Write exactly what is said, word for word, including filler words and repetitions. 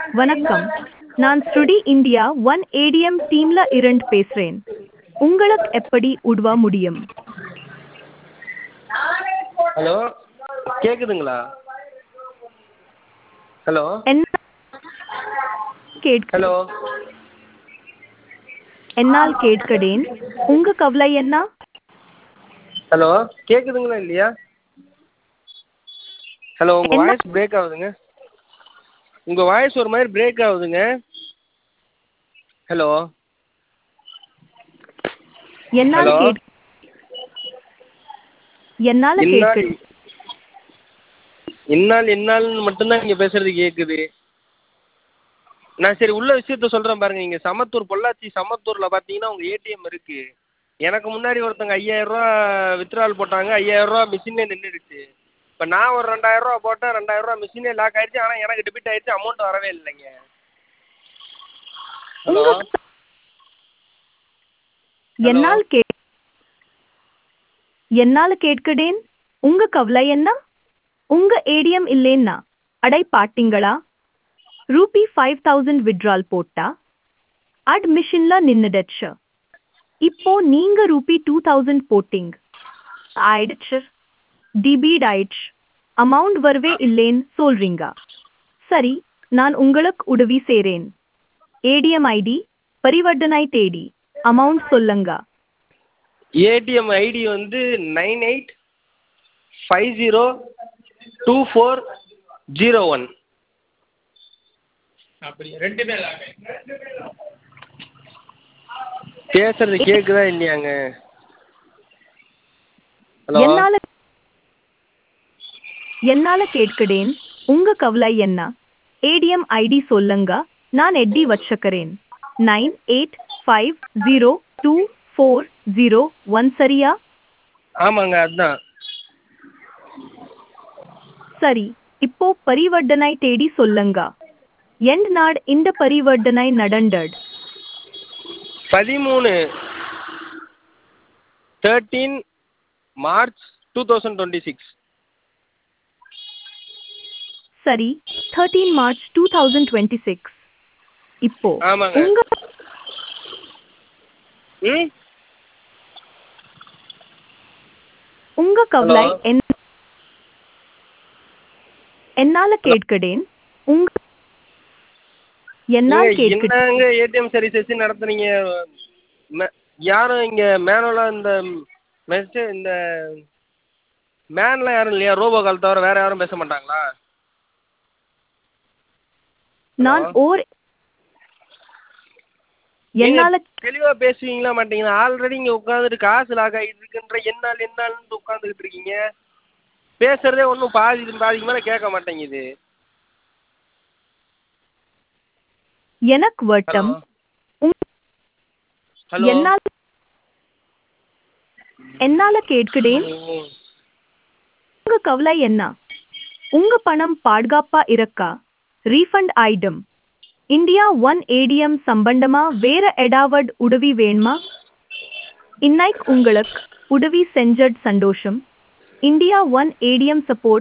வணக்கம். நான் ஸ்ருடி India one ATM டீம்ல இருந்து பேசுறேன். உங்களுக்கு எப்படி உதவ முடியும்? ஹலோ கேட்குதுங்களா? ஹலோ என்ன கேட்க ஹலோ என்னால் கேட்கடேன். உங்க கவலை என்ன? ஹலோ கேட்குதுங்களா இல்லையா? ஹலோ உங்கள் என்ன வாய்ஸ் பிரேக் ஆகுதுங்க. உங்கள் வாய்ஸ் ஒரு மாதிரி பிரேக் ஆகுதுங்க. ஹலோ என்னால் ஹலோ கேட் என்னால் கேட்க இன்னால் இன்னால் இன்னால்னு மட்டும்தான் நீங்கள் பேசுகிறது கேட்குது. நான் சரி உள்ள விஷயத்த சொல்கிறேன் பாருங்கள். இங்கே சமத்தூர் பொள்ளாச்சி சமத்தூரில் பார்த்தீங்கன்னா உங்கள் ஏடிஎம் இருக்குது. எனக்கு முன்னாடி ஒருத்தங்க ஐயாயிரரூவா வித்ட்ரால் போட்டாங்க. ஐயாயிரரூவா மிஷினே நின்றுடுச்சு. இப்போ நான் ஒரு ரெண்டாயிரரூவா போட்டேன். ரெண்டாயிரரூவா மிஷினே லாக் ஆகிடுச்சு. ஆனால் எனக்கு டெபிட் ஆகிடுச்சு. அமௌண்ட் வரவே இல்லைங்க. ஹலோ உங்க ஹலோ என்னால் கே என்னால் கேட்கடேன். உங்க கவலை என்ன? உங்க ஏடிஎம் இல்லைன்னா அடை பாட்டிங்களா? ரூபி ஃபைவ் தௌசண்ட் விட்ரால் போட்டா அட்மிஷன்ல நின்னுடுச்சு. இப்போ நீங்க ரூபி டூ தௌசண்ட் போட்டிங் ஆயிடுச்சு. டிபீட் ஆயிடுச்சு. அமௌண்ட் வரவே இல்லைன்னு சொல்றீங்க. சரி, நான் உங்களுக்கு உதவி செய்றேன். ஏடிஎம் ஐடி, பரிவர்த்தனை தேதி, அமௌண்ட் சொல்லுங்க. ஏடிஎம் ஐடி வந்து nine eight five zero two four zero one. அப்படி ரெண்டுமே பேசுறது கேட்குதா இல்லையாங்க? ஹலோ என்னால என்னால கேட்கடேன். உங்க கவலை என்ன? ஏடிஎம் ஐடி சொல்லுங்க. நான் எட்டி வச்சுக்கிறேன். Nine eight five zero two four zero one சரியா? ஆமாங்க அதுதான். சரி, இப்போ பரிவர்த்தனை தேதி சொல்லுங்க. எண்ட் நாள் இந்த பரிவர்த்தனை நடந்தது. பதிமூணு thirteen March two thousand twenty six. சரி, thirteen March two thousand twenty six. இப்போ ஆமாங்க. உங்க ம் உங்க ஹலோ கவலை என்ன? என்னால கேட்கடேன். உங்க என்னால் நீங்கள் கேட்க என்னங்க ஏடிஎம் சர்வீஸ் வச்சு நடத்துறீங்க? மே- யாரும் இங்கே மேனுவலாக இந்த மெஸ்ட்டு இந்த மேன்லாம் யாரும் இல்லையா? ரோபோ கால் தவிர வேறு யாரும் பேச மாட்டாங்களா? ஹலோ நான் ஓர் நீங்க என்னால தெளிவா பேசுவீங்களா மாட்டீங்களா? ஆல்ரெடி இங்க உட்காந்துட்டு காசு லாக் ஆகிட்டு இருக்குன்ற என்னால் என்னால்னு உட்காந்துக்கிட்டு இருக்கீங்க. பேசுறதே ஒன்றும் பாதி பாதிக்கு மேலே கேட்க மாட்டேங்குது. எனக்கு ஹலோ வட்டம். உங்க ஹலோ என்னால் என்னால கேட்கடேன். ம். உங்க கவலை என்ன? உங்க பணம் பாதுகாப்பா இருக்கா? ரீஃபண்ட் ஆயிடும். இந்தியா ஒன் ஏடிஎம் சம்பந்தமா வேற ஏதாவது உதவி வேணுமா? இன்னைக்கு உங்களுக்கு உதவி செஞ்சது சந்தோஷம். India one ATM support